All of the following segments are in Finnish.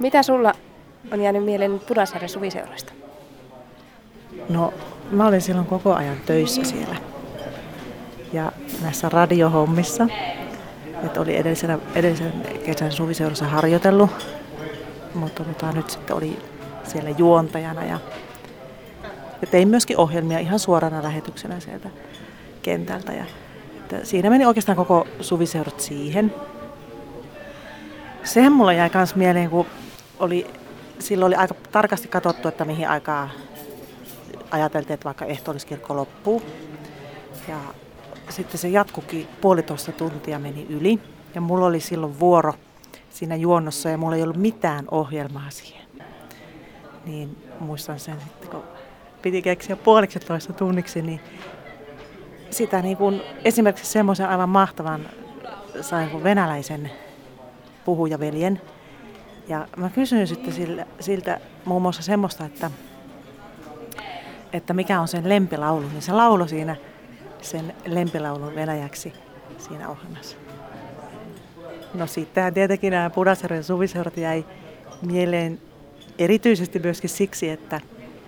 Mitä sulla on jäänyt mieleen Pudasjärven suviseurasta? No, mä olin silloin koko ajan töissä siellä. Ja näissä radiohommissa. Että oli edellisen kesän suviseurassa harjoitellut. Mutta nyt sitten oli siellä juontajana. Ja tein myöskin ohjelmia ihan suorana lähetyksenä sieltä kentältä. Ja että siinä meni oikeastaan koko suviseurat siihen. Sehän mulla jäi myös mieleen, kun silloin oli aika tarkasti katsottu, että mihin aikaan ajateltiin, että vaikka ehtoolliskirkko loppuu. Ja sitten se jatkuikin 1,5 tuntia meni yli. Ja mulla oli silloin vuoro siinä juonnossa ja mulla ei ollut mitään ohjelmaa siihen. Niin muistan sen sitten, kun piti keksiä 1,5 tunniksi, niin sitä niin kuin esimerkiksi semmoisen aivan mahtavan sain kuin venäläisen puhujaveljen. Ja mä kysyin sitten siltä muun muassa semmoista, että mikä on sen lempilaulu, niin se lauloi siinä sen lempilaulun venäjäksi siinä ohjelmassa. No sittenhän tietenkin nämä Pudasjärven suviseurat jäi mieleen erityisesti myöskin siksi, että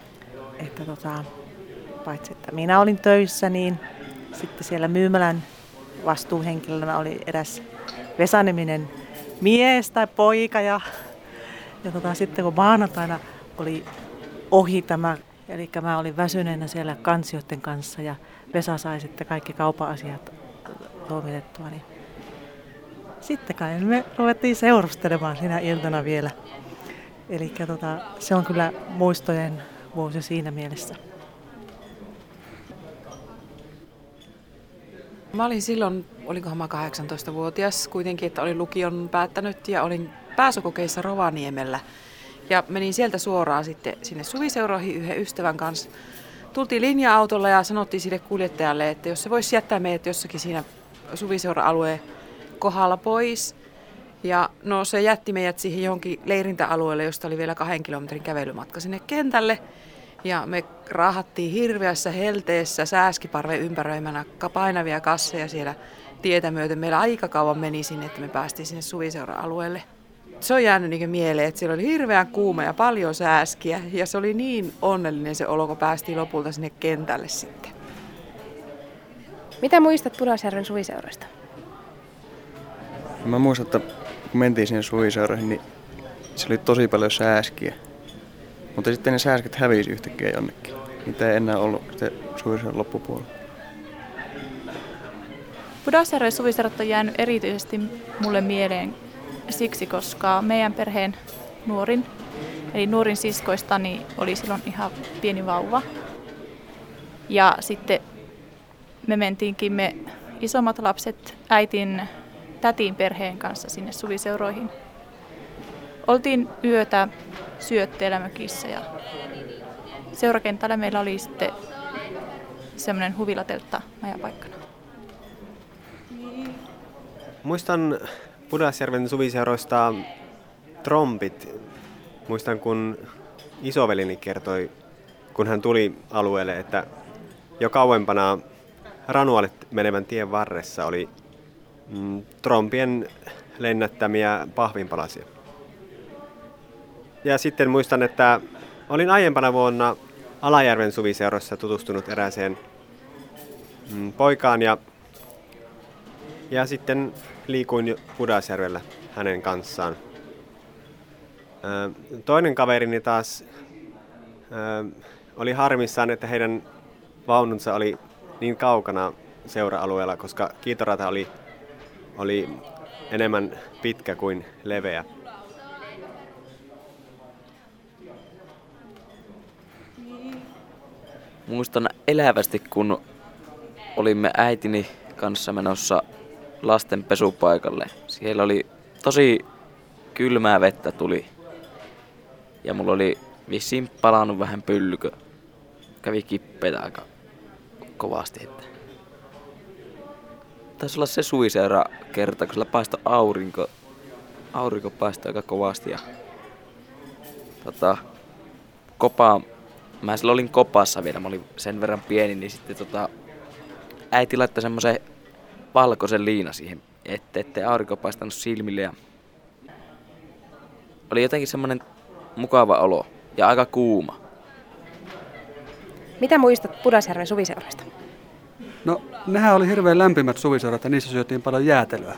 paitsi että minä olin töissä, niin sitten siellä myymälän vastuuhenkilönä oli eräs Vesa-niminen mies tai poika ja sitten kun maanantaina oli ohi tämä, eli mä olin väsyneenä siellä kansioiden kanssa ja Vesa sai sitten kaikki kaupan asiat toimitettua, niin sitten kai me ruvettiin seurustelemaan siinä iltana vielä. Eli se on kyllä muistojen vuosi siinä mielessä. Mä olin silloin, olinkohan mä 18-vuotias kuitenkin, että olin lukion päättänyt ja olin pääsykokeissa Rovaniemellä. Ja menin sieltä suoraan sitten sinne suviseuroihin yhden ystävän kanssa. Tultiin linja-autolla ja sanottiin sille kuljettajalle, että jos se voisi jättää meidät jossakin siinä suviseura-alueen kohdalla pois. Ja no se jätti meidät siihen johonkin leirintäalueelle, josta oli vielä 2 kilometrin kävelymatka sinne kentälle. Ja me raahattiin hirveässä helteessä sääskiparven ympäröimänä painavia kasseja siellä tietä myöten. Meillä aika kauan meni sinne, että me päästiin sinne suviseura-alueelle. Se on jäänyt niin mieleen, että siellä oli hirveän kuuma ja paljon sääskiä. Ja se oli niin onnellinen se olo, kun päästiin lopulta sinne kentälle sitten. Mitä muistat Pudasjärven suviseurasta? Mä muistan, että kun mentiin sinne suviseuroihin, niin se oli tosi paljon sääskiä. Mutta sitten ne sääsket hävisi yhtäkkiä jonnekin. Niitä ei enää ollut suviseuran loppupuolella. Pudasjärven suviseurat on jäänyt erityisesti mulle mieleen siksi, koska meidän perheen nuorin siskoistani oli silloin ihan pieni vauva. Ja sitten me isommat lapset tätin perheen kanssa sinne suviseuroihin. Oltiin yötä syötteellä mökissä ja seurakentällä meillä oli sitten semmoinen huvilateltta majapaikkana. Muistan Pudasjärven suviseuroista trompit. Muistan, kun isovelini kertoi, kun hän tuli alueelle, että jo kauempana Ranualle menevän tien varressa oli trompien lennättämiä pahvinpalasia. Ja sitten muistan, että olin aiempana vuonna Alajärven suviseurassa tutustunut erääseen poikaan ja sitten liikuin Pudasjärvellä hänen kanssaan. Toinen kaverini taas oli harmissaan, että heidän vaununsa oli niin kaukana seura-alueella, koska kiitorata oli enemmän pitkä kuin leveä. Muistan elävästi, kun olimme äitini kanssa menossa lasten pesupaikalle. Siellä oli tosi kylmää vettä tuli. Ja mulla oli vissiin palannut vähän pylkö. Kävi kippeitä aika kovasti. Taisi olla se suviseura kerta, kun sillä paistoi aurinko. Aurinko paistoi aika kovasti. Ja mä silloin olin kopassa vielä, mä olin sen verran pieni, niin sitten äiti laittoi semmoisen valkoisen liina siihen, ettei aurinko paistanut silmille. Ja oli jotenkin semmoinen mukava olo ja aika kuuma. Mitä muistat Pudasjärven suviseuroista? No, nehän oli hirveän lämpimät suviseurat ja niissä syötiin paljon jäätelöä.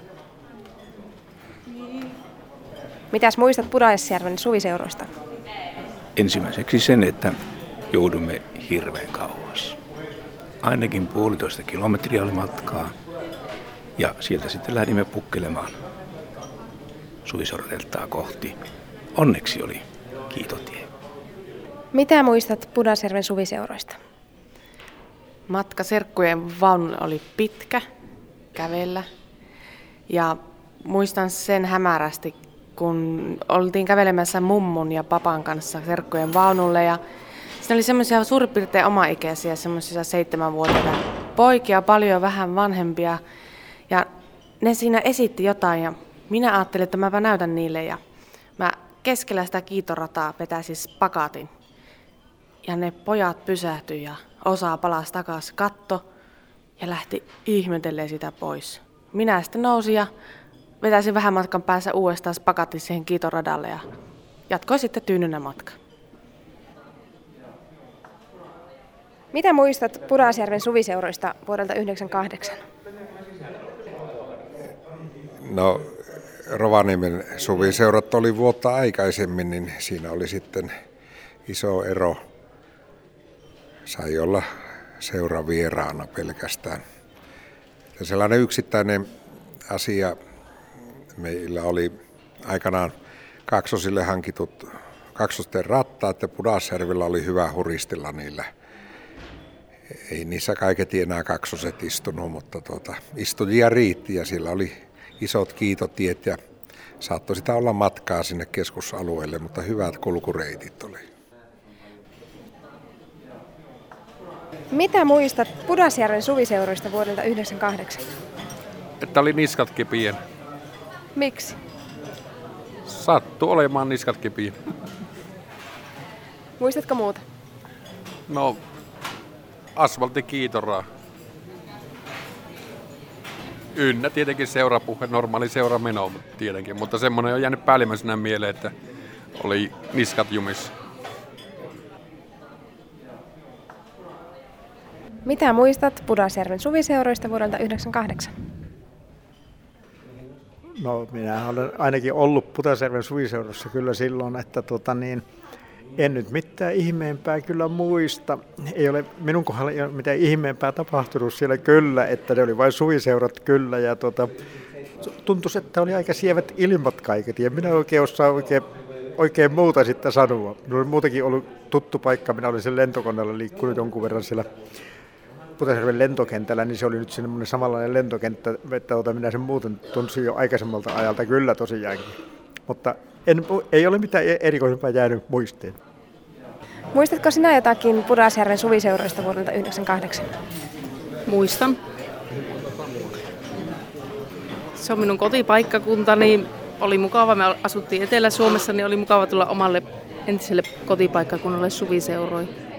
Mitäs muistat Pudasjärven suviseuroista? Ensimmäiseksi sen, että joudumme hirveän kauas. Ainakin 1,5 kilometriä oli matkaa ja sieltä sitten lähdimme pukkelemaan suviseurateltaa kohti. Onneksi oli kiitotie. Mitä muistat Pudasjärven suviseuroista? Matka serkkujen vaunulle oli pitkä kävellä ja muistan sen hämärästi, kun oltiin kävelemässä mummun ja papan kanssa serkkujen vaunulle ja siinä oli semmoisia suurin piirtein omaikäisiä, semmoisia 7-vuotiaita poikia, paljon vähän vanhempia ja ne siinä esitti jotain ja minä ajattelin, että mäpä näytän niille ja mä keskellä sitä kiitorataa vetäisin spakaatin. Ja ne pojat pysähtyi ja osa palasi takaisin katto ja lähti ihmetelleen sitä pois. Minä sitten nousin ja vetäisin vähän matkan päässä uudestaan spakaatin siihen kiitoradalle ja jatkoin sitten tyynynä matka. Mitä muistat Pudasjärven suviseuroista vuodelta 1998? No, Rovaniemen suviseurat oli vuotta aikaisemmin, niin siinä oli sitten iso ero. Sai olla seuravieraana pelkästään. Ja sellainen yksittäinen asia meillä oli aikanaan kaksosille hankitut kaksosten rattaat ja Pudasjärvellä oli hyvä huristilla niillä. Ei niissä kaiketi enää kaksoset istunut, mutta istujia riitti ja siellä oli isot kiitotiet ja saattoi sitä olla matkaa sinne keskusalueelle, mutta hyvät kulkureitit oli. Mitä muistat Pudasjärven suviseuroista vuodelta 1998? Että oli niskat kipiä. Miksi? Sattui olemaan niskat kipiä. Muistatko muuta? No, asfalttikiitoraa. Ynnä tietenkin seurapuhe, normaali seurameno tietenkin, mutta semmoinen on jäänyt päällimmäisenä mieleen, että oli niskat jumissa. Mitä muistat Pudasjärven suviseuroista vuodelta 1998? No, minä olen ainakin ollut Pudasjärven suviseurassa kyllä silloin, että en nyt mitään ihmeempää kyllä muista. Ei ole minun kohdalla ei ole mitään ihmeempää tapahtunut siellä kyllä, että ne oli vain suviseurat kyllä. Ja tuntuisi, että oli aika sievät ilmat kaiket ja minä oikein osaa oikein muuta sitten sanoa. Minulla oli muutenkin ollut tuttu paikka, minä olin sen lentokoneella liikkunut jonkun verran siellä Pudasjärven lentokentällä, niin se oli nyt semmoinen samanlainen lentokenttä, että minä sen muuten tunsin jo aikaisemmalta ajalta kyllä tosiaankin. Mutta ei ole mitään erikoisempaa jäänyt muistiin. Muistatko sinä jotakin Pudasjärven suviseuroista vuodelta 1998? Muistan. Se on minun kotipaikkakuntani. Oli mukava, me asuttiin Etelä-Suomessa, niin oli mukava tulla omalle entiselle kotipaikkakunnalle suviseuroihin.